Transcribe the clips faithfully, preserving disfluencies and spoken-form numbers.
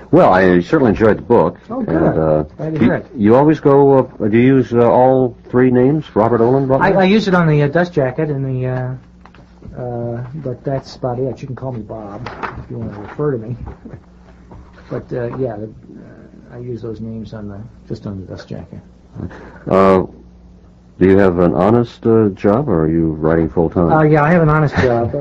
Well, I certainly enjoyed the book. Oh, good. And, uh, Glad to you, hear it. you always go, uh, do you use uh, all three names, Robert Olin? I, I use it on the uh, dust jacket and the, uh, uh, but that's about it. You can call me Bob if you want to refer to me. But, uh, yeah, the, uh, I use those names on the, just on the dust jacket. Uh, do you have an honest uh, job, or are you writing full-time? Uh, yeah, I have an honest job.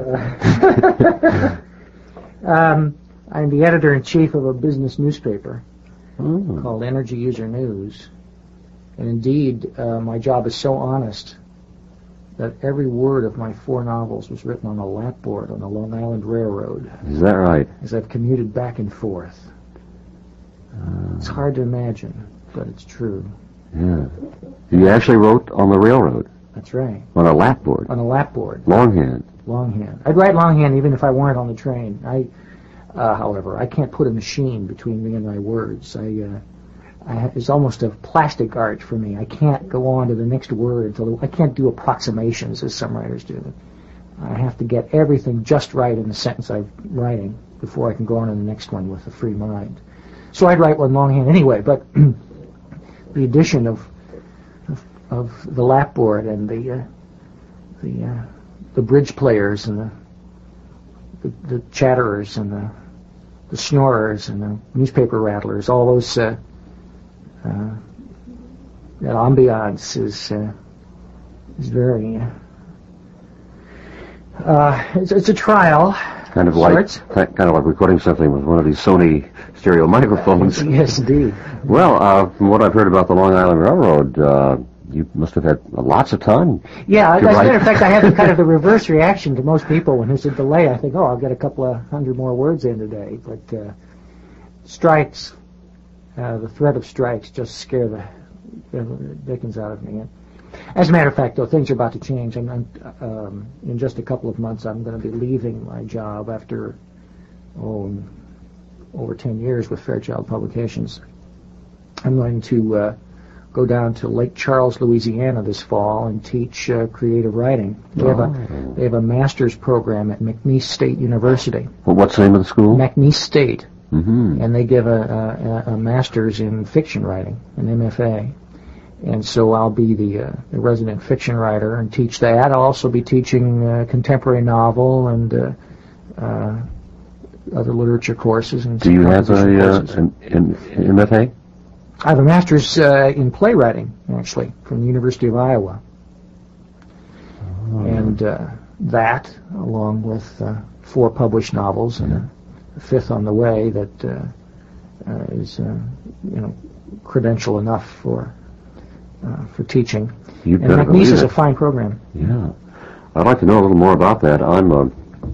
Uh, um, I'm the editor-in-chief of a business newspaper oh. called Energy User News. And indeed, uh, my job is so honest that every word of my four novels was written on a lapboard on the Long Island Railroad. Is that right? As I've commuted back and forth. Uh, it's hard to imagine, but it's true. Yeah. You actually wrote on the railroad? That's right. On a lapboard? On a lapboard. Longhand? Longhand. I'd write longhand even if I weren't on the train. I, uh, however, I can't put a machine between me and my words. I, uh, I, it's almost a plastic art for me. I can't go on to the next word until I can't do approximations as some writers do. I have to get everything just right in the sentence I'm writing before I can go on to the next one with a free mind. So I'd write one longhand anyway, but the addition of, of of the lapboard and the uh, the uh, the bridge players and the, the the chatterers and the the snorers and the newspaper rattlers, all those uh, uh, that ambiance is uh, is very uh, uh, it's, it's a trial. Kind of like kind of like recording something with one of these Sony stereo microphones. Yes, indeed. Well, uh, from what I've heard about the Long Island Railroad, uh, you must have had lots of time. Yeah, as a matter of fact, I have the, kind of the reverse reaction to most people when there's a delay. I think, oh, I'll get a couple of hundred more words in today. But uh, strikes, uh, the threat of strikes just scare the, the dickens out of me. As a matter of fact, though, things are about to change. I'm, I'm, um, in just a couple of months, I'm going to be leaving my job after, oh, over ten years with Fairchild Publications. I'm going to uh, go down to Lake Charles, Louisiana this fall and teach uh, creative writing. They have, a, they have a master's program at McNeese State University. Well, what's the name of the school? McNeese State. Mm-hmm. And they give a, a, a master's in fiction writing, an M F A. And so I'll be the, uh, the resident fiction writer and teach that. I'll also be teaching uh, contemporary novel and uh, uh, other literature courses. And do you have a, uh, an, an M F A? I have a master's uh, in playwriting, actually, from the University of Iowa. Oh. And uh, that, along with uh, four published novels and a, a fifth on the way, that uh, uh, is, uh, you know, credential enough for uh, for teaching. You and McNeese is a fine program. Yeah, I'd like to know a little more about that. I'm uh,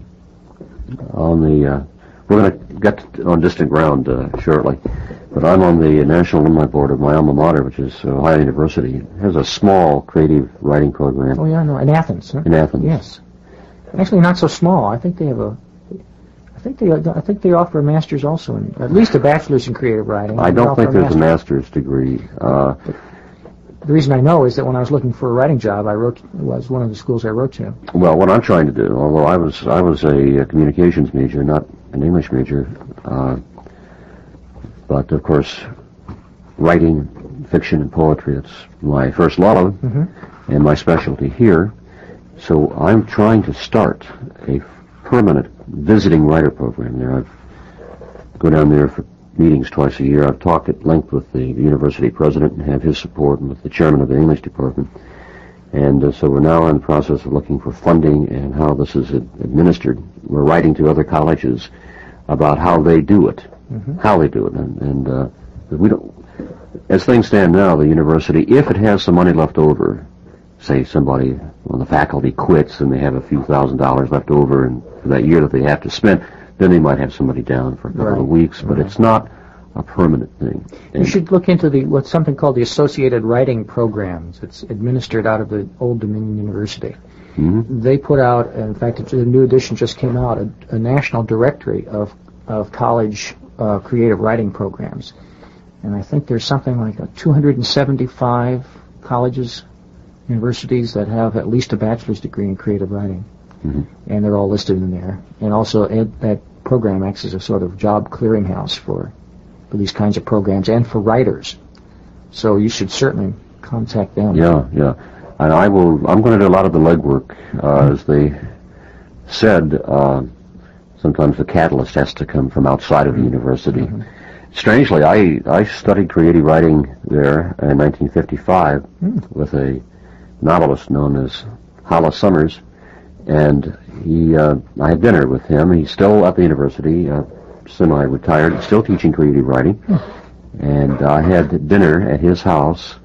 on the. Uh, we're going to get on distant ground uh, shortly. But I'm on the National Alumni Board of my alma mater, which is Ohio University. It has a small creative writing program. Oh, yeah, no, in Athens, huh? In Athens. Yes. Actually, not so small. I think they have a... I think they I think they offer a master's also, in, at least a bachelor's in creative writing. I don't think a there's a master's degree. Uh, the reason I know is that when I was looking for a writing job, I wrote was one of the schools I wrote to. Well, what I'm trying to do, although I was I was a, a communications major, not an English major, uh, but, of course, writing fiction and poetry, it's my first love mm-hmm. and my specialty here. So I'm trying to start a permanent visiting writer program there. I go down there for meetings twice a year. I've talked at length with the university president and have his support, and with the chairman of the English department. And uh, so we're now in the process of looking for funding and how this is ad- administered. We're writing to other colleges about how they do it. Mm-hmm. How they do it, and, and uh, we don't. As things stand now, the university, if it has some money left over, say somebody on the faculty quits and they have a few thousand dollars left over, and for that year that they have to spend, then they might have somebody down for a couple right. of weeks. But right. it's not a permanent thing. And you should look into the what's something called the Associated Writing Programs. It's administered out of the Old Dominion University. Mm-hmm. They put out, in fact, the new edition just came out, a, a national directory of of college uh, creative writing programs, and I think there's something like a two hundred seventy-five colleges, universities that have at least a bachelor's degree in creative writing, mm-hmm. and they're all listed in there. And also, ed, that program acts as a sort of job clearinghouse for for these kinds of programs and for writers. So you should certainly contact them. Yeah, yeah. And I will, I'm going to do a lot of the legwork. Uh, as they said, uh, sometimes the catalyst has to come from outside of the university. Mm-hmm. Strangely, I, I studied creative writing there in nineteen fifty-five mm. with a novelist known as Hollis Summers, and he, uh, I had dinner with him. He's still at the university, uh, semi-retired, still teaching creative writing, mm. and I had dinner at his house.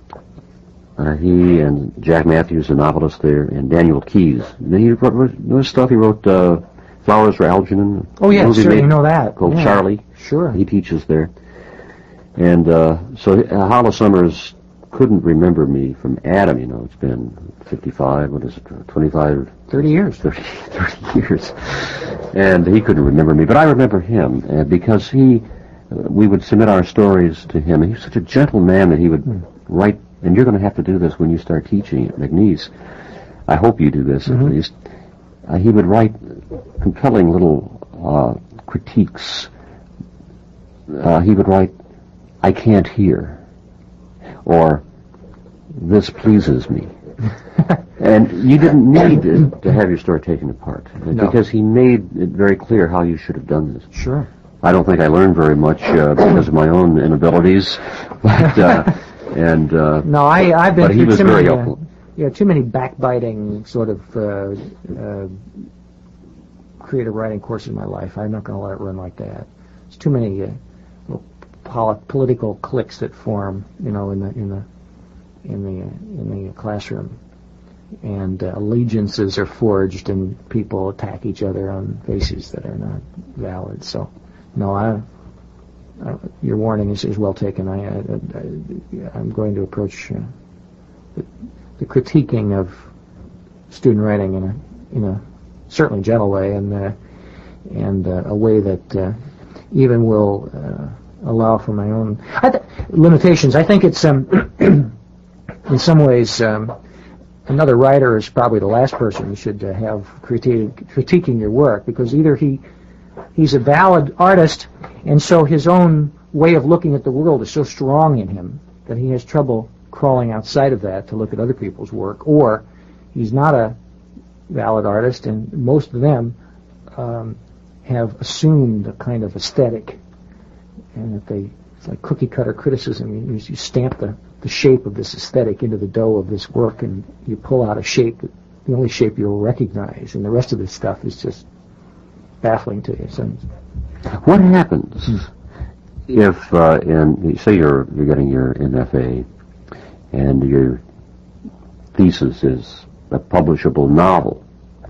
Uh, he and Jack Matthews, the novelist there, and Daniel Keyes. He wrote this stuff. He wrote uh, Flowers for Algernon. Oh, yeah, sure, you know that. Called yeah. Charlie. Sure. He teaches there. And uh, so uh, Hollis Summers couldn't remember me from Adam, you know. It's been fifty-five, what is it, twenty-five? thirty years. thirty, thirty years. And he couldn't remember me, but I remember him uh, because he, uh, we would submit our stories to him. And he was such a gentle man that he would hmm. write, and you're going to have to do this when you start teaching at McNeese. I hope you do this mm-hmm. at least. Uh, he would write compelling little uh, critiques. Uh, he would write, "I can't hear," or "This pleases me." And you didn't need to, to have your story taken apart, no. because he made it very clear how you should have done this. Sure. I don't think I learned very much uh, because of my own inabilities, but uh, and uh, no, I I've been but he through was too very many, helpful. Uh, yeah, too many backbiting sort of uh, uh, creative writing courses in my life. I'm not going to let it run like that. There's too many uh, little pol- political cliques that form, you know, in the in the in the in the classroom, and uh, allegiances are forged, and people attack each other on bases that are not valid. So, no, I. Uh, your warning is, is well taken. I, I, I, I'm going to approach uh, the, the critiquing of student writing in a in a certainly gentle way, and uh, and uh, a way that uh, even will uh, allow for my own I th- limitations. I think it's um, in some ways um, another writer is probably the last person you should uh, have criti- critiquing your work, because either he he's a valid artist, and so his own way of looking at the world is so strong in him that he has trouble crawling outside of that to look at other people's work, or he's not a valid artist, and most of them um, have assumed a kind of aesthetic, and that they, it's like cookie-cutter criticism. You, you stamp the, the shape of this aesthetic into the dough of this work, and you pull out a shape, that, the only shape you'll recognize, and the rest of this stuff is just baffling to you. So, what happens hmm. if, uh, in say you're you're getting your M F A, and your thesis is a publishable novel,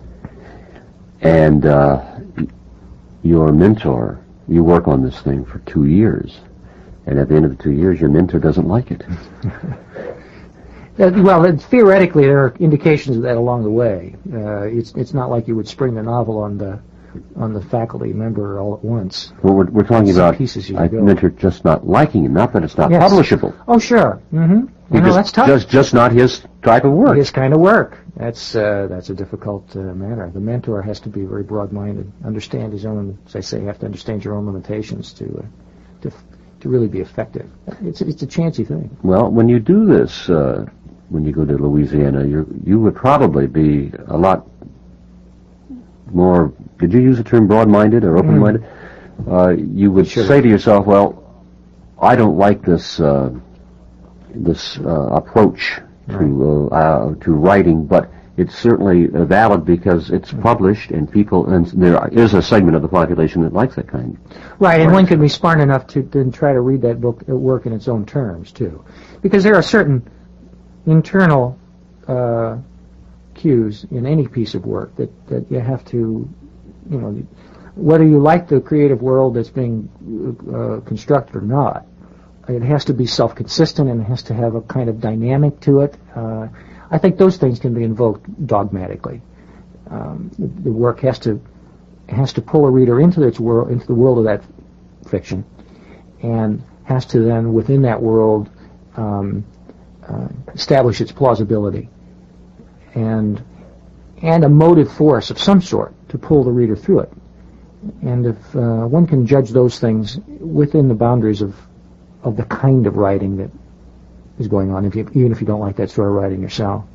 and uh, your mentor, you work on this thing for two years, and at the end of the two years, your mentor doesn't like it? Uh, well, theoretically, there are indications of that along the way. Uh, it's it's not like you would spring the novel on the on the faculty member all at once. Well, we're, we're talking Some about pieces you a go. mentor just not liking it, not that it's not Yes. publishable. Oh, sure. Mm-hmm. He I know, just, that's tough. Just, just not his type of work. His kind of work. That's uh, that's a difficult uh, matter. The mentor has to be very broad-minded, understand his own. As I say, you have to understand your own limitations to uh, to to really be effective. It's it's a chancy thing. Well, when you do this, uh, when you go to Louisiana, you you would probably be a lot more. Did you use the term broad-minded or open-minded? Mm. Uh, you would Sure. say to yourself, "Well, I don't like this uh, this uh, approach to uh, uh, to writing, but it's certainly uh, valid because it's published, and people, and there is a segment of the population that likes that kind." Right, and one can be smart enough to then try to read that book at work in its own terms too, because there are certain internal uh, cues in any piece of work that that you have to, you know, whether you like the creative world that's being uh, constructed or not. It has to be self-consistent, and it has to have a kind of dynamic to it. Uh, I think those things can be invoked dogmatically. Um, the, the work has to has to pull a reader into its world, into the world of that fiction, and has to then, within that world, um, uh, establish its plausibility and and a motive force of some sort to pull the reader through it. And if uh, one can judge those things within the boundaries of of the kind of writing that is going on, if you, even if you don't like that sort of writing yourself.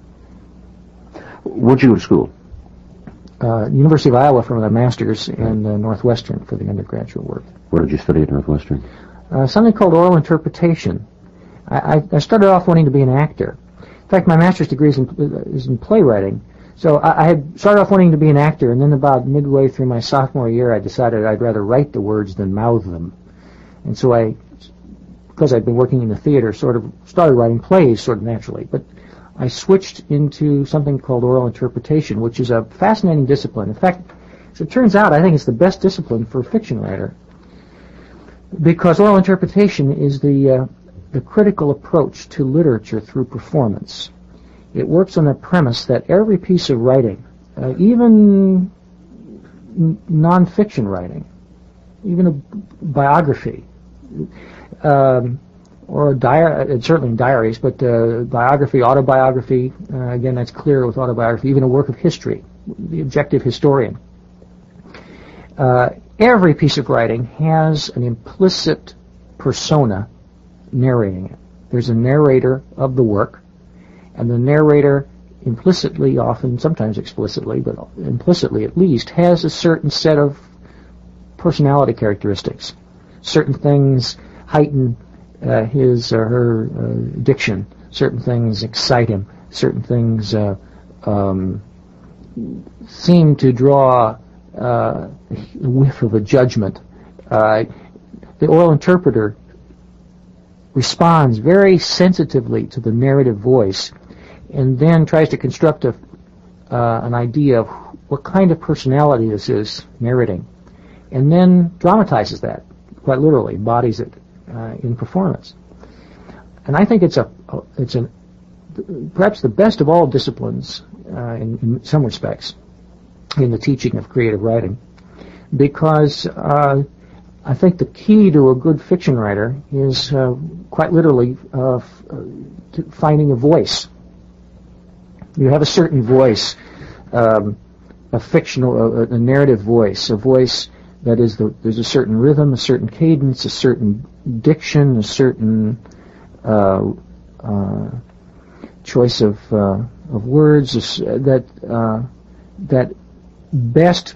Where'd you go to school? Uh, University of Iowa for my master's, and uh, Northwestern for the undergraduate work. What did you study at Northwestern? Uh, something called oral interpretation. I, I, I started off wanting to be an actor. In fact, my master's degree is in, is in playwriting. So I, I had started off wanting to be an actor, and then about midway through my sophomore year, I decided I'd rather write the words than mouth them. And so I, because I'd been working in the theater, sort of started writing plays sort of naturally. But I switched into something called oral interpretation, which is a fascinating discipline. In fact, as it turns out, I think it's the best discipline for a fiction writer, because oral interpretation is the uh, the critical approach to literature through performance. It works on the premise that every piece of writing, uh, even n- non-fiction writing, even a biography, um, or a diary, uh, certainly in diaries, but uh, biography, autobiography, uh, again, that's clear with autobiography, even a work of history, the objective historian. Uh, every piece of writing has an implicit persona narrating it. There's a narrator of the work, and the narrator implicitly, often, sometimes explicitly, but implicitly at least, has a certain set of personality characteristics. Certain things heighten uh, his or her uh, diction. Certain things excite him. Certain things uh, um, seem to draw uh, a whiff of a judgment. Uh, the oral interpreter responds very sensitively to the narrative voice, and then tries to construct a, uh, an idea of what kind of personality this is narrating, and then dramatizes that, quite literally, embodies it uh, in performance. And I think it's a it's a perhaps the best of all disciplines uh, in, in some respects in the teaching of creative writing, because uh, I think the key to a good fiction writer is uh, quite literally uh, f- uh, finding a voice. You have a certain voice, um, a fictional, a, a narrative voice, a voice that is the, there's a certain rhythm, a certain cadence, a certain diction, a certain uh, uh, choice of uh, of words that uh, that best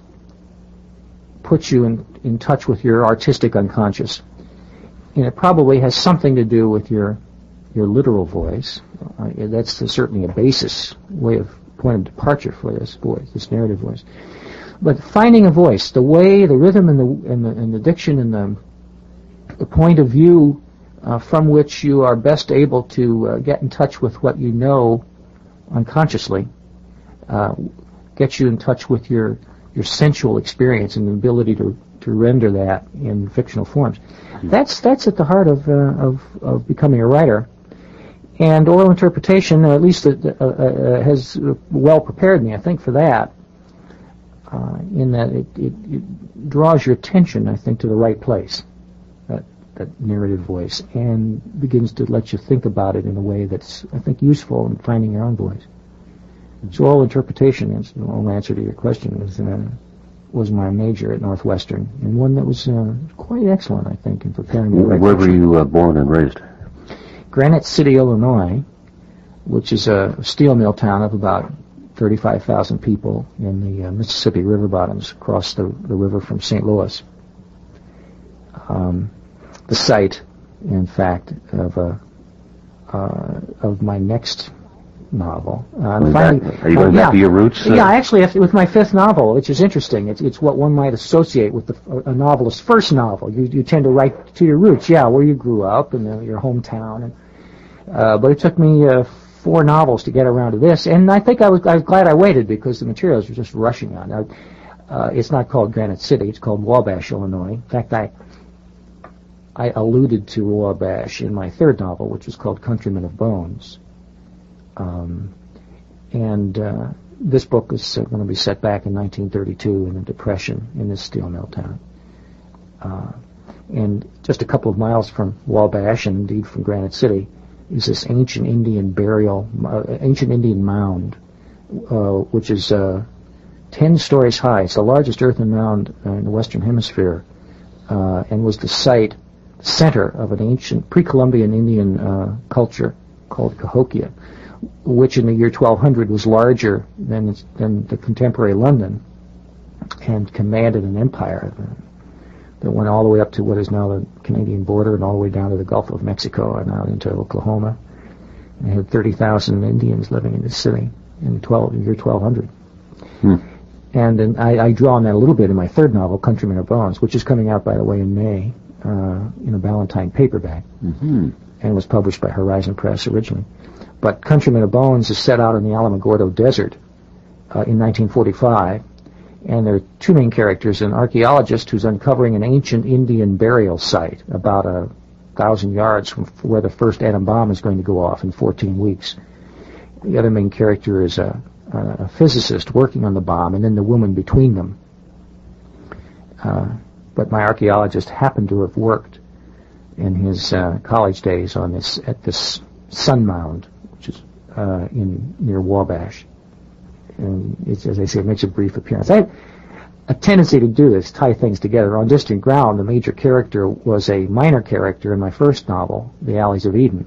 puts you in, in touch with your artistic unconscious. And it probably has something to do with your your literal voice. Uh, that's the, certainly a basis, way of point of departure for this voice, this narrative voice. But finding a voice, the way, the rhythm, and the and the, and the diction, and the the point of view uh, from which you are best able to uh, get in touch with what you know unconsciously, uh, gets you in touch with your your sensual experience and the ability to to render that in fictional forms. That's that's at the heart of uh, of, of becoming a writer. And oral interpretation, or at least uh, uh, has well prepared me, I think, for that. Uh, in that it, it, it draws your attention, I think, to the right place, that that narrative voice, and begins to let you think about it in a way that's, I think, useful in finding your own voice. So oral interpretation, is the long answer to your question, was uh, was my major at Northwestern, and one that was uh, quite excellent, I think, in preparing me. Where were you uh, born and raised? Granite City, Illinois, which is a steel mill town of about thirty-five thousand people in the uh, Mississippi River bottoms, across the, the river from Saint Louis. Um, the site, in fact, of a uh, of my next novel. Uh, Going finally, back, are you going uh, back yeah, to your roots? Uh, yeah, actually, if, with my fifth novel, which is interesting. It's it's what one might associate with the, a novelist's first novel. You you tend to write to your roots, yeah, where you grew up and uh, your hometown. And, uh, but it took me uh, four novels to get around to this, and I think I was I was glad I waited, because the materials were just rushing on. Now, uh, it's not called Granite City; it's called Wabash, Illinois. In fact, I I alluded to Wabash in my third novel, which was called Countrymen of Bones. Um, and uh, this book is uh, going to be set back in nineteen thirty-two in the Depression in this steel mill town. Uh, and just a couple of miles from Wabash, and indeed from Granite City, is this ancient Indian burial, uh, ancient Indian mound, uh, which is uh, ten stories high. It's the largest earthen mound uh, in the Western Hemisphere, uh, and was the site, center of an ancient pre-Columbian Indian uh, culture called Cahokia, which in the year twelve hundred was larger than than the contemporary London, and commanded an empire that went all the way up to what is now the Canadian border and all the way down to the Gulf of Mexico and out into Oklahoma. And they had thirty thousand Indians living in this city in twelve, in year twelve hundred. Hmm. And, and I, I draw on that a little bit in my third novel, Countrymen of Bones, which is coming out, by the way, in May uh, in a Ballantine paperback, mm-hmm. and was published by Horizon Press originally. But Countrymen of Bones is set out in the Alamogordo Desert uh, in nineteen forty-five, and there are two main characters: an archaeologist who's uncovering an ancient Indian burial site about a thousand yards from where the first atom bomb is going to go off in fourteen weeks. The other main character is a, a physicist working on the bomb, and then the woman between them. Uh, but my archaeologist happened to have worked in his uh, college days on this at this sun mound, which is uh, in near Wabash. And it's, as I say, it makes a brief appearance. I have a tendency to do this, tie things together. On Distant Ground, the major character was a minor character in my first novel, The Alleys of Eden.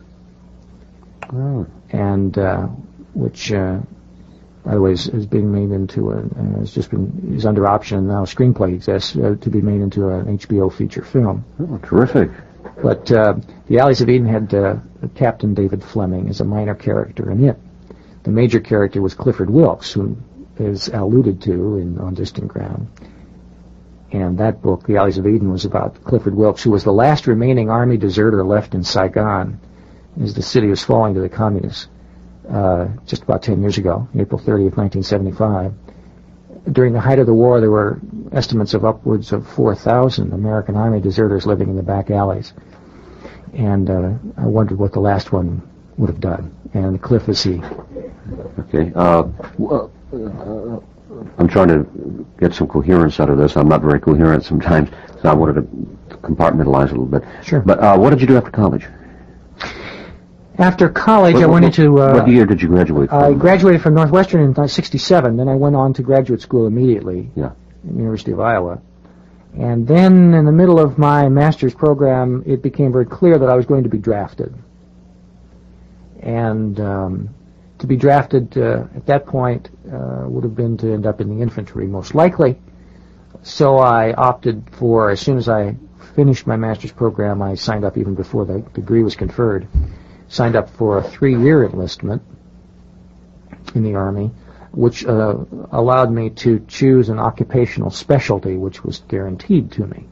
Oh. And uh, which, uh, by the way, is, is being made into a, uh, has just been, is under option now. A screenplay exists uh, to be made into an H B O feature film. Oh, terrific. But uh, The Alleys of Eden had uh, Captain David Fleming as a minor character in it. The major character was Clifford Wilkes, who is alluded to in On Distant Ground. And that book, The Alleys of Eden, was about Clifford Wilkes, who was the last remaining Army deserter left in Saigon as the city was falling to the communists uh, just about ten years ago, April thirtieth, nineteen seventy-five. During the height of the war, there were estimates of upwards of four thousand American Army deserters living in the back alleys. And uh, I wondered what the last one would have done. And Cliff is he. Okay. Uh, well, uh, I'm trying to get some coherence out of this. I'm not very coherent sometimes, so I wanted to compartmentalize a little bit. Sure. But uh, what did you do after college? After college, what, I went what, into... Uh, what year did you graduate from? I graduated from Northwestern in sixty-seven. Then I went on to graduate school immediately Yeah. at the University of Iowa. And then in the middle of my master's program, it became very clear that I was going to be drafted. And um, to be drafted uh, at that point uh, would have been to end up in the infantry, most likely. So I opted for, as soon as I finished my master's program, I signed up even before the degree was conferred, signed up for a three-year enlistment in the Army, which uh, allowed me to choose an occupational specialty, which was guaranteed to me.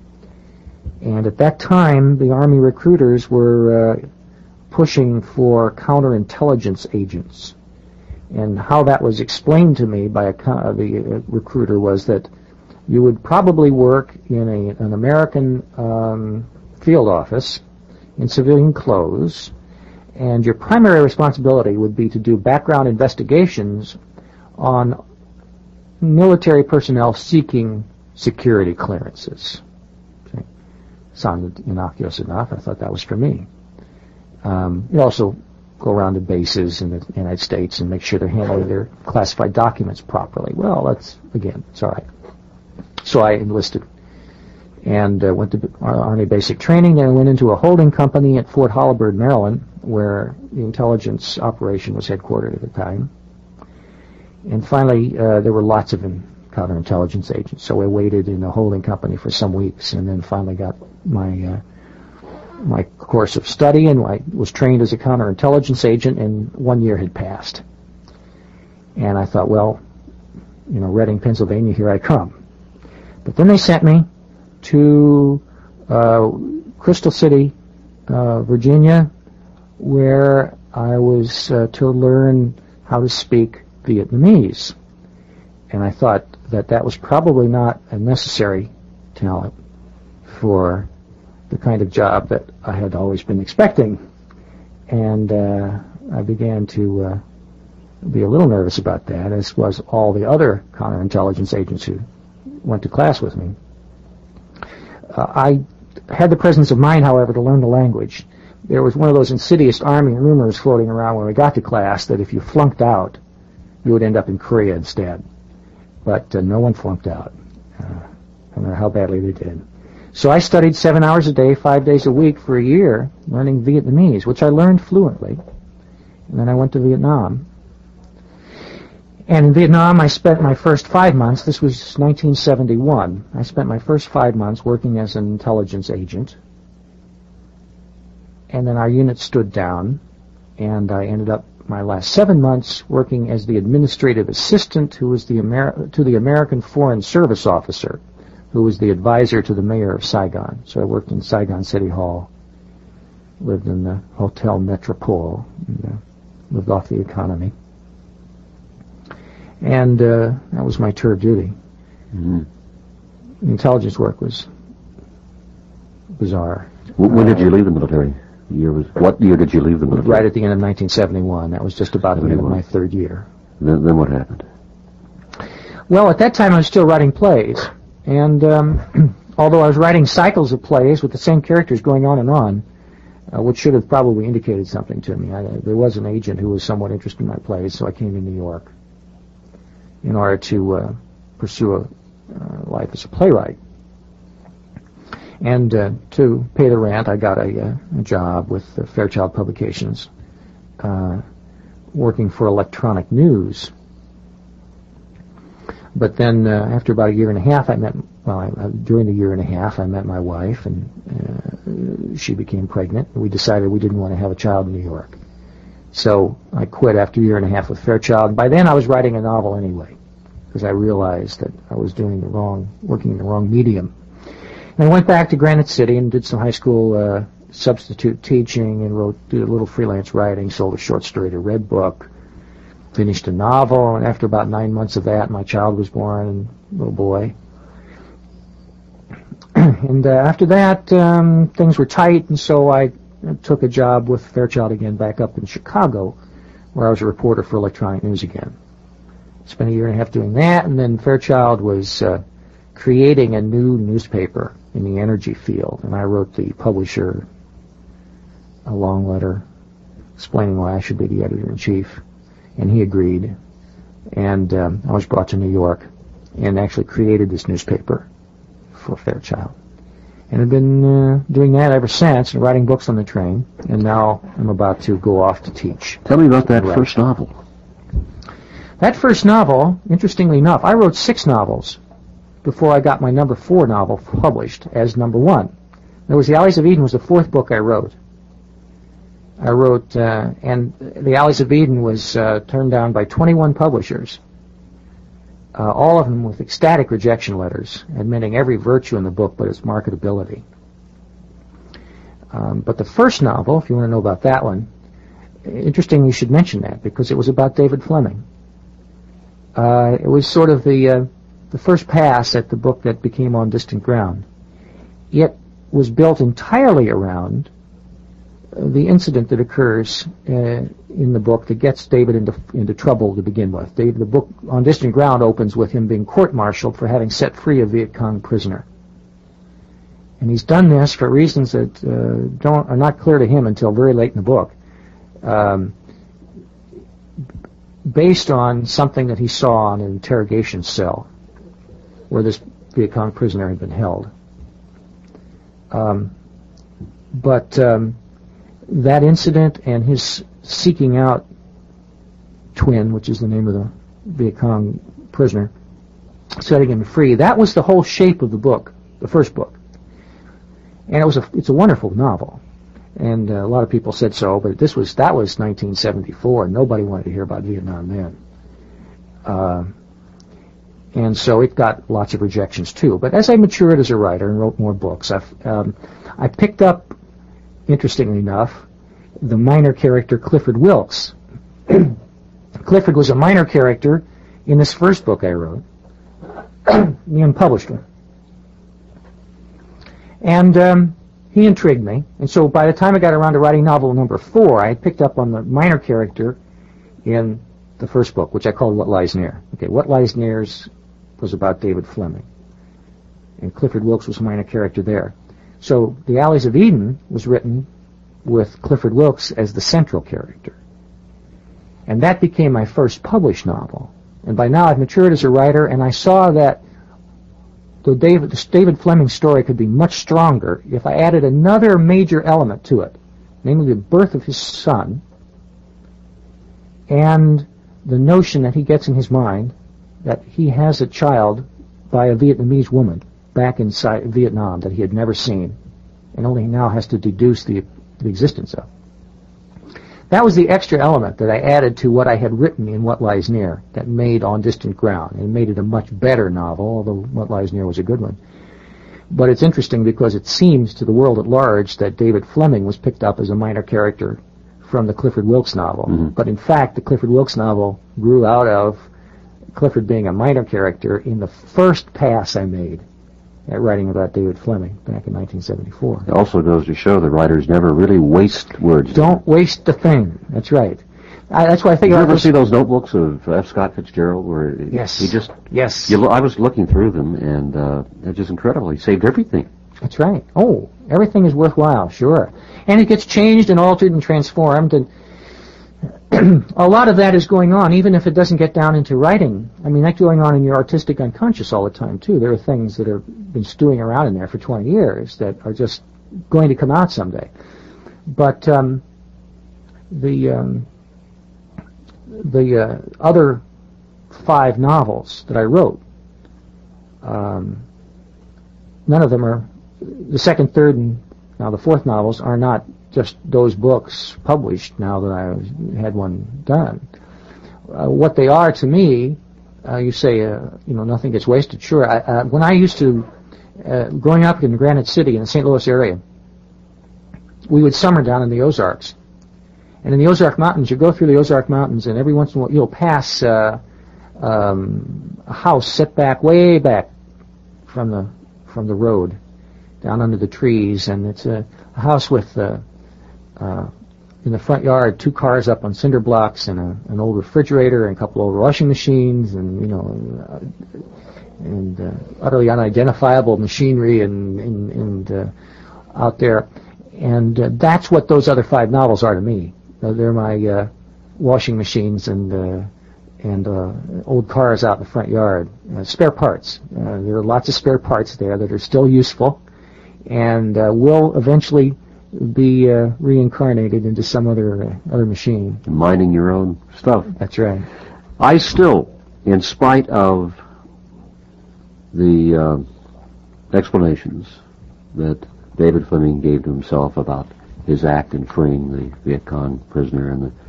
And at that time, the Army recruiters were uh, pushing for counterintelligence agents. And how that was explained to me by a, uh, the uh, recruiter was that you would probably work in a, an American um, field office in civilian clothes, and your primary responsibility would be to do background investigations on military personnel seeking security clearances. Okay. Sounded innocuous enough. I thought that was for me. Um, you also go around to bases in the United States and make sure they're handling their classified documents properly. Well, that's, again, it's all right. So I enlisted and uh, went to Army basic training, then I went into a holding company at Fort Holabird, Maryland, where the intelligence operation was headquartered at the time. And finally, uh, there were lots of in- counterintelligence agents, so I waited in a holding company for some weeks, and then finally got my uh, my course of study, and I was trained as a counterintelligence agent, and one year had passed. And I thought, well, you know, Reading, Pennsylvania, here I come. But then they sent me to uh, Crystal City, uh, Virginia, where I was uh, to learn how to speak Vietnamese. And I thought that that was probably not a necessary talent for the kind of job that I had always been expecting. And uh, I began to uh, be a little nervous about that, as was all the other counterintelligence agents who went to class with me. Uh, I had the presence of mind, however, to learn the language. There was one of those insidious Army rumors floating around when we got to class that if you flunked out, you would end up in Korea instead. but uh, no one flunked out, uh, no matter how badly they did. So I studied seven hours a day, five days a week for a year, learning Vietnamese, which I learned fluently. And then I went to Vietnam. And in Vietnam, I spent my first five months, this was nineteen seventy-one, I spent my first five months working as an intelligence agent. And then our unit stood down, and I ended up my last seven months working as the administrative assistant who was the Amer- to the American Foreign Service officer, who was the advisor to the mayor of Saigon. So I worked in Saigon City Hall, lived in the Hotel Metropole, and, uh, lived off the economy. And uh, that was my tour of duty. Mm-hmm. The intelligence work was bizarre. W- when uh, did you leave the military? Year was, what year did you leave the military? Right at the end of nineteen seventy-one. That was just about the end of my third year. Then, then what happened? Well, at that time I was still writing plays. And um, although I was writing cycles of plays with the same characters going on and on, uh, which should have probably indicated something to me. I, there was an agent who was somewhat interested in my plays, so I came to New York in order to uh, pursue a uh, life as a playwright. And uh, to pay the rent, I got a, uh, a job with uh, Fairchild Publications, uh, working for electronic news. But then, uh, after about a year and a half, I met, well, I, uh, during the year and a half, I met my wife, and uh, she became pregnant. We decided we didn't want to have a child in New York. So I quit after a year and a half with Fairchild. By then, I was writing a novel anyway, because I realized that I was doing the wrong, working in the wrong medium. And I went back to Granite City and did some high school uh, substitute teaching and wrote, did a little freelance writing, sold a short story to Red Book, finished a novel, and after about nine months of that, my child was born, and little boy. And uh, after that, um, things were tight, and so I took a job with Fairchild again back up in Chicago, where I was a reporter for electronic news again. Spent a year and a half doing that, and then Fairchild was uh, creating a new newspaper in the energy field, and I wrote the publisher a long letter explaining why I should be the editor-in-chief, and he agreed. And um, I was brought to New York and actually created this newspaper for Fairchild. And I've been uh, doing that ever since, and writing books on the train, and now I'm about to go off to teach. Tell me about that first novel. That first novel, interestingly enough, I wrote six novels before I got my number four novel published as number one. There was The Alleys of Eden was the fourth book I wrote. I wrote, uh, and The Alleys of Eden was uh, turned down by twenty-one publishers, uh, all of them with ecstatic rejection letters, admitting every virtue in the book but its marketability. Um, but the first novel, if you want to know about that one, interesting you should mention that, because it was about David Fleming. Uh, it was sort of the uh, the first pass at the book that became On Distant Ground. It was built entirely around uh, the incident that occurs uh, in the book that gets David into into trouble to begin with. David, the book On Distant Ground opens with him being court-martialed for having set free a Viet Cong prisoner. And he's done this for reasons that uh, don't are not clear to him until very late in the book. Um, based on something that he saw in an interrogation cell where this Viet Cong prisoner had been held. Um, but um, that incident and his seeking out Twin, which is the name of the Viet Cong prisoner, setting him free, that was the whole shape of the book, the first book. And it was a, it's a wonderful novel. And uh, a lot of people said so, but this was that was nineteen seventy-four. Nobody wanted to hear about Vietnam then. Uh, and so it got lots of rejections too. But as I matured as a writer and wrote more books, I've, um, I picked up, interestingly enough, the minor character Clifford Wilkes. Clifford was a minor character in this first book I wrote, the unpublished one. And um, he intrigued me, and so by the time I got around to writing novel number four, I had picked up on the minor character in the first book, which I called What Lies Near. Okay, What Lies Near was about David Fleming, and Clifford Wilkes was a minor character there. So The Alleys of Eden was written with Clifford Wilkes as the central character. And that became my first published novel. And by now I've matured as a writer, and I saw that the David, the David Fleming story could be much stronger if I added another major element to it, namely the birth of his son and the notion that he gets in his mind that he has a child by a Vietnamese woman back inside Vietnam that he had never seen and only now has to deduce the, the existence of. That was the extra element that I added to what I had written in What Lies Near that made On Distant Ground, and made it a much better novel, although What Lies Near was a good one. But it's interesting because it seems to the world at large that David Fleming was picked up as a minor character from the Clifford Wilkes novel. Mm-hmm. But in fact, the Clifford Wilkes novel grew out of Clifford being a minor character in the first pass I made at writing about David Fleming back in nineteen seventy-four. It also goes to show that writers never really waste words. Don't waste the thing. That's right. I, that's why I think. Did you I ever was, see those notebooks of F. Scott Fitzgerald where yes. he just... Yes. You, I was looking through them, and uh, they're just incredible. He saved everything. That's right. Oh, everything is worthwhile, sure. And it gets changed and altered and transformed, and a lot of that is going on, even if it doesn't get down into writing. I mean, that's going on in your artistic unconscious all the time, too. There are things that have been stewing around in there for twenty years that are just going to come out someday. But um, the um, the uh, other five novels that I wrote, um, none of them are, the second, third, and now the fourth novels are not just those books published now that I had one done. Uh, what they are to me, uh, you say, uh, you know, nothing gets wasted. Sure. I, uh, when I used to, uh, growing up in Granite City in the Saint Louis area, we would summer down in the Ozarks. And in the Ozark Mountains, you go through the Ozark Mountains, and every once in a while you'll pass uh, um, a house set back, way back from the from the road, down under the trees, and it's a, a house with uh, uh, in the front yard two cars up on cinder blocks and a, an old refrigerator and a couple old washing machines and you know uh, and uh, utterly unidentifiable machinery and and, and uh, out there, and uh, that's what those other five novels are to me. Uh, they're my uh, washing machines and uh, and uh, old cars out in the front yard, uh, spare parts. Uh, there are lots of spare parts there that are still useful and uh, will eventually be uh, reincarnated into some other uh, other machine. Mining your own stuff. That's right. I still, in spite of the uh, explanations that David Fleming gave to himself about his act in freeing the Viet Cong prisoner and the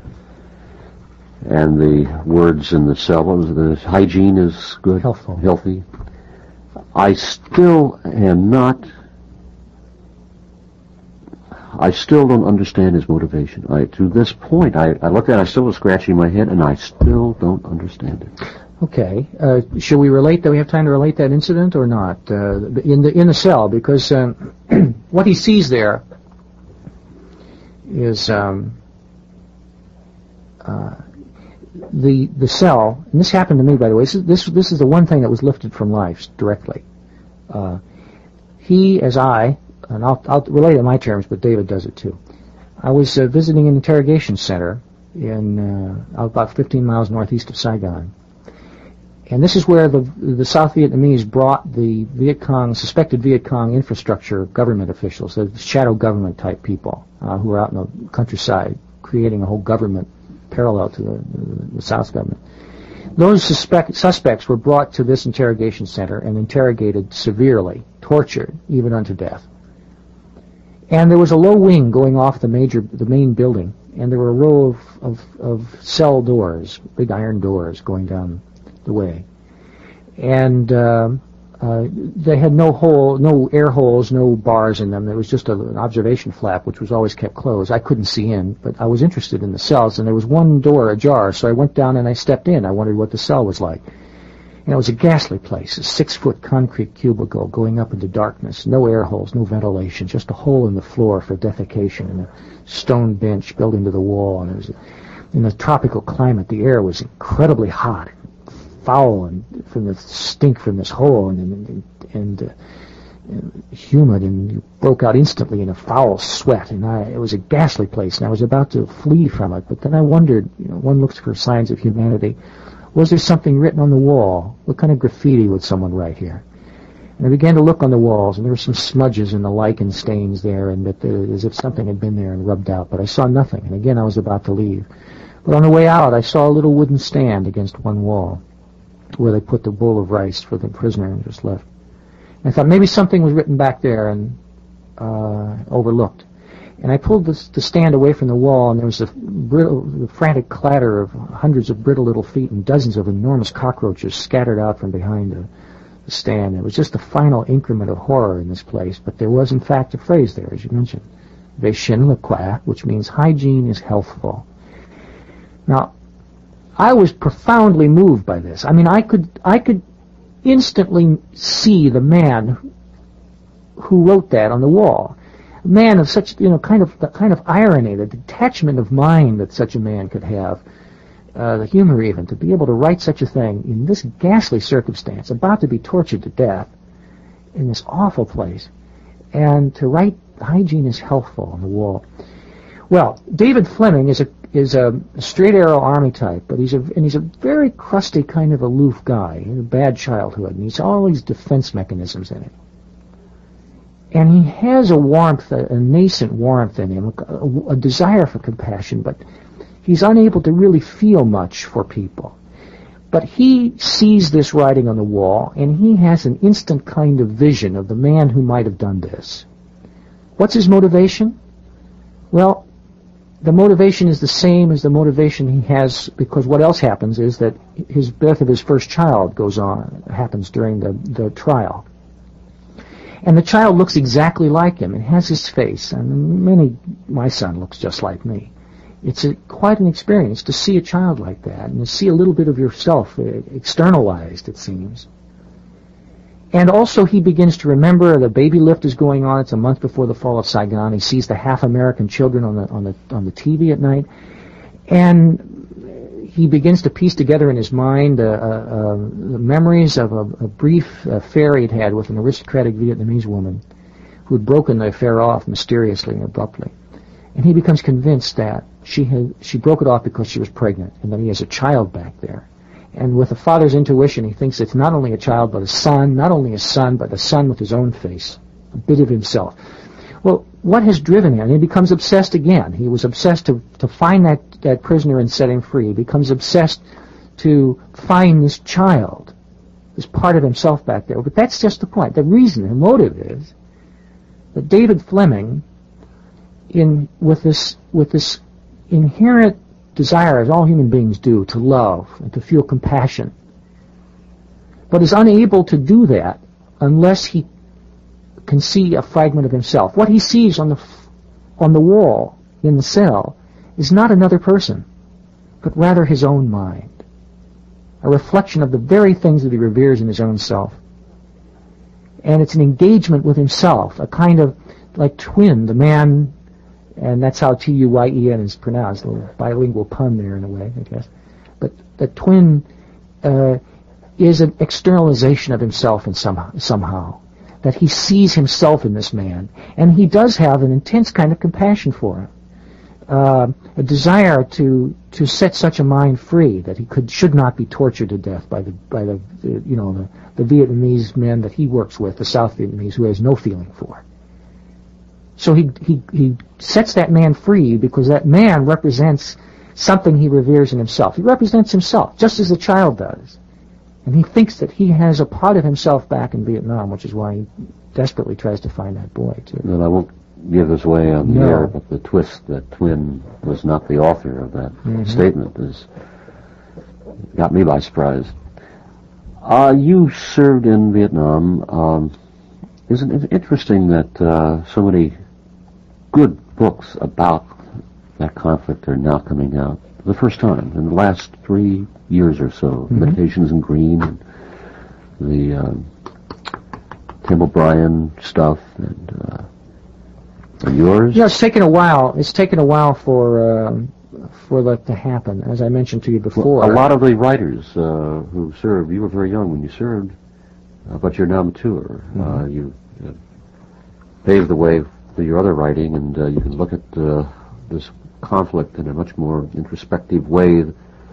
and the words in the cell, the hygiene is good, Healthful. healthy. I still am not. I still don't understand his motivation. I, to this point, I, I look at it, I still was scratching my head, and I still don't understand it. Okay. Uh, should we relate that? We have time to relate that incident or not? Uh, in the in the cell, because um, what he sees there is um, uh, the the cell. And this happened to me, by the way. This is, this, this is the one thing that was lifted from life directly. Uh, he, as I, and I'll, I'll relate it in my terms, but David does it too. I was uh, visiting an interrogation center in uh, about fifteen miles northeast of Saigon. And this is where the the South Vietnamese brought the Viet Cong, suspected Viet Cong infrastructure government officials, the shadow government type people uh, who were out in the countryside creating a whole government parallel to the, the, the South government. Those suspect, suspects were brought to this interrogation center and interrogated severely, tortured, even unto death. And there was a low wing going off the major, the main building, and there were a row of, of, of cell doors, big iron doors going down the way. And uh, uh, they had no hole, no air holes, no bars in them. There was just a, an observation flap, which was always kept closed. I couldn't see in, but I was interested in the cells, and there was one door ajar, so I went down and I stepped in. I wondered what the cell was like. And it was a ghastly place, a six-foot concrete cubicle going up into darkness, no air holes, no ventilation, just a hole in the floor for defecation and a stone bench built into the wall. And it was, in a tropical climate, the air was incredibly hot, foul, and from the stink from this hole, and and, and, uh, and humid, and you broke out instantly in a foul sweat. And I, it was a ghastly place, and I was about to flee from it. But then I wondered, you know, one looks for signs of humanity. Was there something written on the wall? What kind of graffiti would someone write here? And I began to look on the walls, and there were some smudges and the lichen stains there, and that there, as if something had been there and rubbed out, but I saw nothing, and again I was about to leave. But on the way out, I saw a little wooden stand against one wall, where they put the bowl of rice for the prisoner and just left. And I thought maybe something was written back there and uh, overlooked. And I pulled this, the stand away from the wall, and there was a brittle, the frantic clatter of hundreds of brittle little feet and dozens of enormous cockroaches scattered out from behind the, the stand. It was just the final increment of horror in this place, but there was in fact a phrase there, as you mentioned, Veishin Lequa, which means hygiene is healthful. Now, I was profoundly moved by this. I mean, I could, I could instantly see the man who wrote that on the wall. A man of such, you know, kind of the kind of irony, the detachment of mind that such a man could have, uh, the humor even, to be able to write such a thing in this ghastly circumstance, about to be tortured to death in this awful place, and to write hygiene is healthful on the wall. Well, David Fleming is a is a straight arrow army type, but he's a and he's a very crusty kind of aloof guy. He had a bad childhood, and he's all these defense mechanisms in it. And he has a warmth, a, a nascent warmth in him, a, a desire for compassion, but he's unable to really feel much for people. But he sees this writing on the wall, and he has an instant kind of vision of the man who might have done this. What's his motivation? Well, the motivation is the same as the motivation he has, because what else happens is that his birth of his first child goes on, happens during the, the trial. And the child looks exactly like him. It has his face. And many, my son looks just like me. It's a, quite an experience to see a child like that and to see a little bit of yourself uh, externalized, it seems. And also he begins to remember the baby lift is going on. It's a month before the fall of Saigon. He sees the half-American children on the, on the, on the T V at night. And he begins to piece together in his mind uh, uh, uh, the memories of a, a brief affair he'd had with an aristocratic Vietnamese woman who had broken the affair off mysteriously and abruptly. And he becomes convinced that she had, she broke it off because she was pregnant, and that he has a child back there. And with a father's intuition, he thinks it's not only a child but a son, not only a son, but a son with his own face, a bit of himself. Well, what has driven him? He becomes obsessed again. He was obsessed to, to find that, that prisoner and set him free. He becomes obsessed to find this child, this part of himself back there. But that's just the point. The reason, the motive is that David Fleming, in with this with this inherent desire, as all human beings do, to love and to feel compassion, but is unable to do that unless he can see a fragment of himself. What he sees on the on the wall in the cell is not another person, but rather his own mind, a reflection of the very things that he reveres in his own self. And it's an engagement with himself, a kind of like twin, the man, and that's how T U Y E N is pronounced, a little bilingual pun there in a way, I guess. But the twin uh, is an externalization of himself in some, somehow. That he sees himself in this man, and he does have an intense kind of compassion for him, uh, a desire to to set such a mind free that he could should not be tortured to death by the by the, the you know the, the Vietnamese men that he works with, the South Vietnamese, who he has no feeling for. So he he he sets that man free because that man represents something he reveres in himself. He represents himself just as a child does. And he thinks that he has a part of himself back in Vietnam, which is why he desperately tries to find that boy, too. And I won't give this away on the No. air, but the twist that Twin was not the author of that Mm-hmm. statement is got me by surprise. Uh, you served in Vietnam. Um, isn't it interesting that uh, so many good books about that conflict are now coming out for the first time in the last three years or so? Mm-hmm. Meditations in Green, and the um, Tim O'Brien stuff, and, uh, and yours. Yeah, it's taken a while. It's taken a while for um, for that to happen, as I mentioned to you before. Well, a lot of the writers uh, who served, you were very young when you served, uh, but you're now mature. Mm-hmm. Uh, you uh, paved the way for your other writing, and uh, you can look at uh, this conflict in a much more introspective way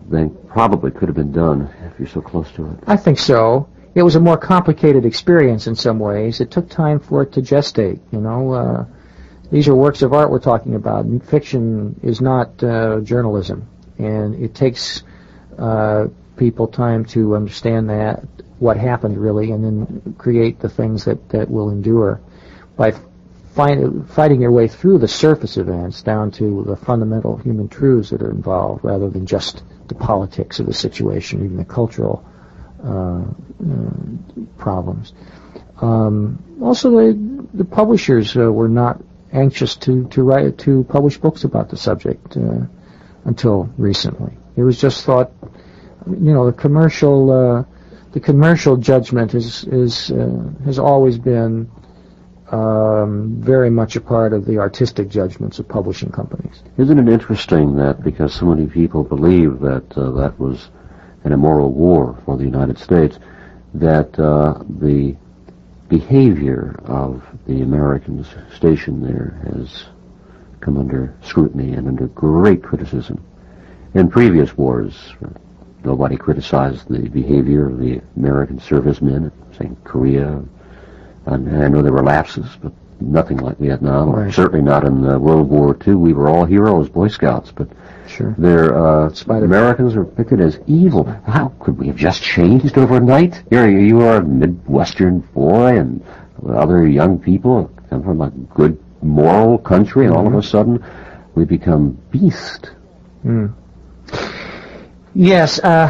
think probably could have been done if you're so close to it. I think so. It was a more complicated experience in some ways. It took time for it to gestate, you know. Uh, these are works of art we're talking about. Fiction is not uh, journalism, and it takes uh, people time to understand that, what happened really, and then create the things that, that will endure. By find, fighting your way through the surface events down to the fundamental human truths that are involved, rather than just the politics of the situation, even the cultural uh, uh, problems. Um, also, the, the publishers uh, were not anxious to to write to publish books about the subject uh, until recently. It was just thought, you know, the commercial uh, the commercial judgment is is uh, has always been um, very much a part of the artistic judgments of publishing companies. Isn't it interesting that because so many people believe that uh, that was an immoral war for the United States, that uh, the behavior of the Americans stationed there has come under scrutiny and under great criticism. In previous wars, nobody criticized the behavior of the American servicemen, say in Korea. And I know there were lapses, but nothing like Vietnam. Right. Certainly not in uh, World War Two. We were all heroes, Boy Scouts, but sure. Their uh, Americans are depicted as evil. How could we have just changed overnight? Here you are, a Midwestern boy, and other young people come from a good moral country, and mm-hmm. all of a sudden we become beast. Mm. Yes, uh,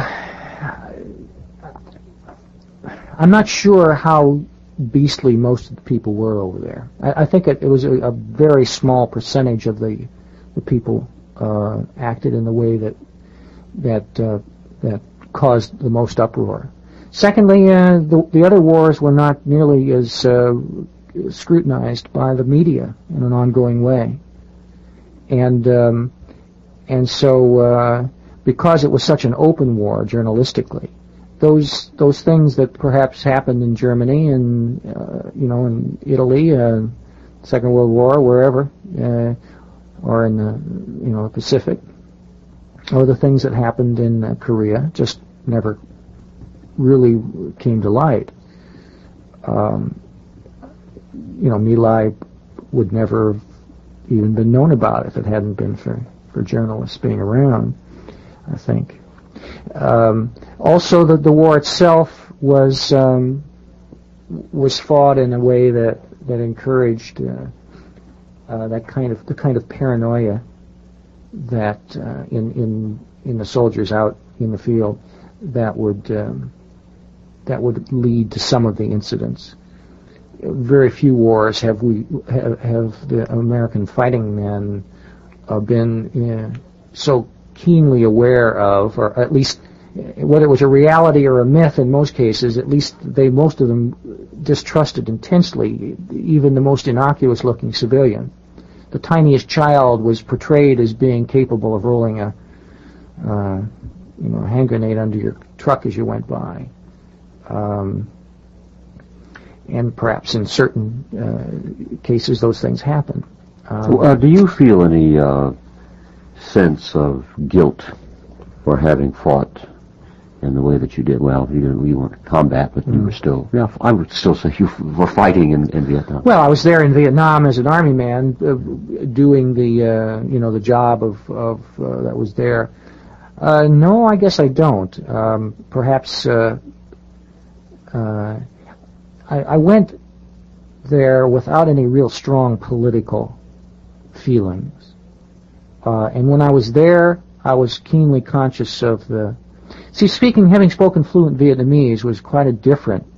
I'm not sure how beastly most of the people were over there. I, I think it, it was a, a very small percentage of the the people uh, acted in the way that that uh, that caused the most uproar. Secondly, uh, the, the other wars were not nearly as uh, scrutinized by the media in an ongoing way, and um, and so uh, because it was such an open war journalistically, those those things that perhaps happened in Germany and uh, you know in Italy, uh, Second World War, wherever, uh, or in the you know Pacific, or the things that happened in uh, Korea, just never really came to light. Um, you know, My Lai would never have even been known about if it hadn't been for for journalists being around, I think. Um, also, the, the war itself was um, was fought in a way that that encouraged uh, uh, that kind of the kind of paranoia that uh, in in in the soldiers out in the field that would um, that would lead to some of the incidents. Very few wars have we have, have the American fighting men uh, been uh, so keenly aware of, or at least whether it was a reality or a myth in most cases, at least they most of them distrusted intensely even the most innocuous looking civilian. The tiniest child was portrayed as being capable of rolling a uh, you know a hand grenade under your truck as you went by, um, and perhaps in certain uh, cases those things happen. Um, well, uh, do you feel any uh sense of guilt for having fought in the way that you did? Well, you, you weren't in combat, but mm. you were still, yeah, I would still say you were fighting in, in Vietnam. Well, I was there in Vietnam as an army man, uh, doing the, uh, you know, the job of, of uh, that was there. Uh, no, I guess I don't. Um, perhaps uh, uh, I, I went there without any real strong political feelings. Uh, and when I was there, I was keenly conscious of the... See, speaking, having spoken fluent Vietnamese was quite a different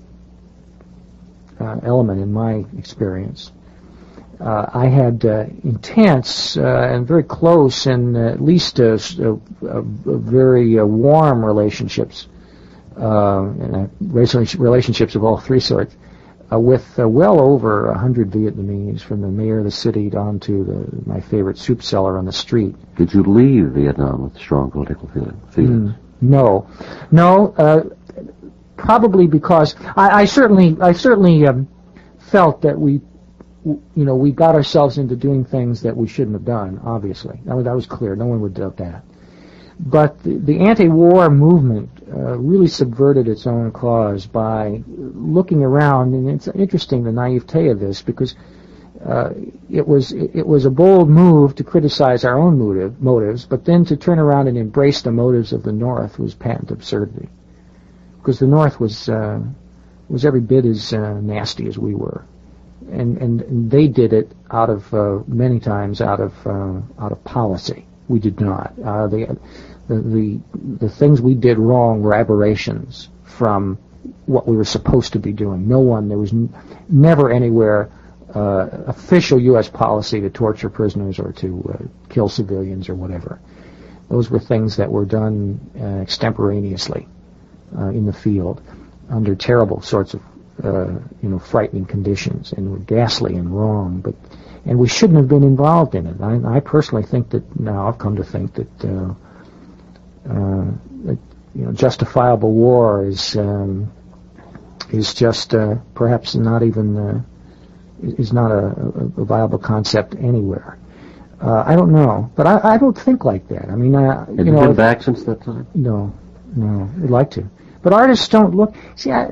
uh, element in my experience. Uh, I had uh, intense uh, and very close and uh, at least uh, uh, uh, very uh, warm relationships, uh, and, uh, relationships of all three sorts, Uh, with uh, well over a hundred Vietnamese, from the mayor of the city down to the, my favorite soup seller on the street. Did you leave Vietnam with strong political feelings? Mm, no, no. Uh, probably because I, I certainly, I certainly um, felt that we, you know, we got ourselves into doing things that we shouldn't have done. Obviously, that was, that was clear. No one would doubt that. But the, the anti-war movement uh, really subverted its own cause by looking around, and it's interesting the naivete of this, because uh, it was it was a bold move to criticize our own motive, motives, but then to turn around and embrace the motives of the North was patent absurdity, because the North was uh, was every bit as uh, nasty as we were, and, and and they did it out of uh, many times out of uh, out of policy. We did not. Uh, the, the the the things we did wrong were aberrations from what we were supposed to be doing. No one, there was n- never anywhere uh, official U S policy to torture prisoners or to uh, kill civilians or whatever. Those were things that were done uh, extemporaneously uh, in the field under terrible sorts of uh, you know frightening conditions, and were ghastly and wrong. But And we shouldn't have been involved in it. I, I personally think that now I've come to think that, uh, uh, that you know, justifiable war is um, is just uh, perhaps not even uh, is not a, a viable concept anywhere. Uh, I don't know, but I, I don't think like that. I mean, uh, Have you you know, been if- back since that time? no, no, I'd like to, but artists don't look. See, I.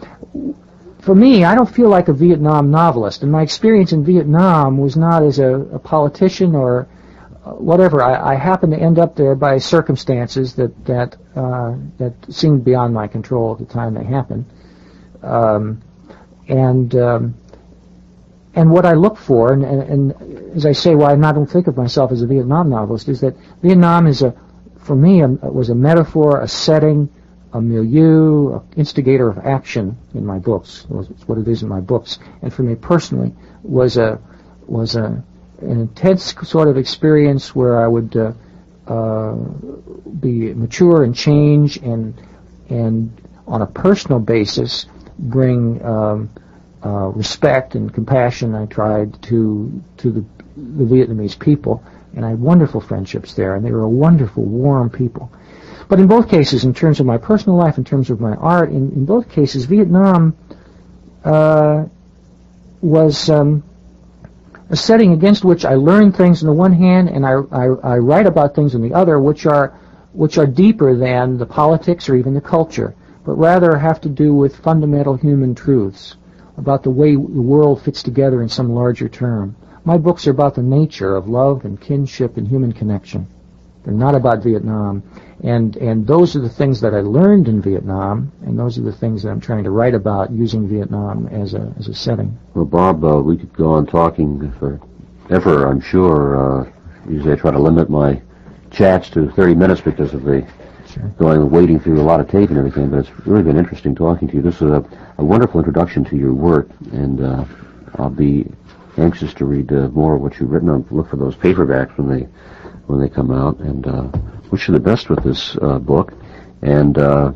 For me, I don't feel like a Vietnam novelist, and my experience in Vietnam was not as a, a politician or uh, whatever. I, I happened to end up there by circumstances that that uh, that seemed beyond my control at the time they happened, um, and um, and what I look for, and, and, and as I say, why I not don't think of myself as a Vietnam novelist, is that Vietnam is a, for me, a, was a metaphor, a setting, a milieu, an instigator of action in my books. It's what it is in my books. And for me personally, was a was a an intense sort of experience where I would uh, uh, be mature and change, and and on a personal basis bring um, uh, respect and compassion. I tried to to the, the Vietnamese people, and I had wonderful friendships there, and they were a wonderful, warm people. But in both cases, in terms of my personal life, in terms of my art, in, in both cases, Vietnam uh, was um, a setting against which I learn things on the one hand, and I, I, I write about things on the other, which are which are deeper than the politics or even the culture, but rather have to do with fundamental human truths about the way the world fits together in some larger term. My books are about the nature of love and kinship and human connection. They're not about Vietnam. And and those are the things that I learned in Vietnam, and those are the things that I'm trying to write about using Vietnam as a as a setting. Well, Bob, uh, we could go on talking forever, I'm sure. Uh, usually I try to limit my chats to thirty minutes because of the Sure. going wading through a lot of tape and everything, but it's really been interesting talking to you. This is a, a wonderful introduction to your work, and uh, I'll be anxious to read uh, more of what you've written. I'll look for those paperbacks when they when they come out, and uh, wish you the best with this uh, book. And uh,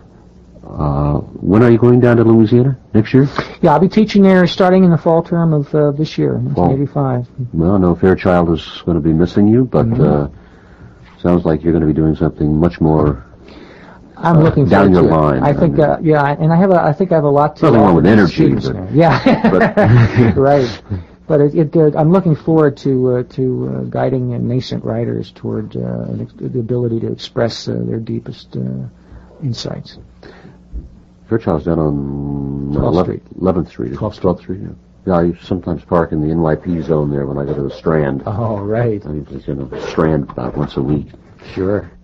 uh, when are you going down to Louisiana? Next year? Yeah, I'll be teaching there starting in the fall term of uh, this year, nineteen eighty-five. Well, no, Fairchild is going to be missing you, but Mm-hmm. uh, sounds like you're going to be doing something much more I'm uh, looking down forward your to line. it. I think, uh, yeah, and I have a, I think I have a lot to. Nothing wrong offer with to the energy, students but- there. Yeah, but- right. But it, it uh, I'm looking forward to uh, to uh, guiding uh, nascent writers toward uh, an ex- the ability to express uh, their deepest uh, insights. Fairchild's down on twelfth eleventh Street. eleventh Street. twelfth twelfth Street, yeah. Yeah, I sometimes park in the N Y P zone there when I go to the Strand. Oh, right. I usually go to the Strand about once a week. Sure.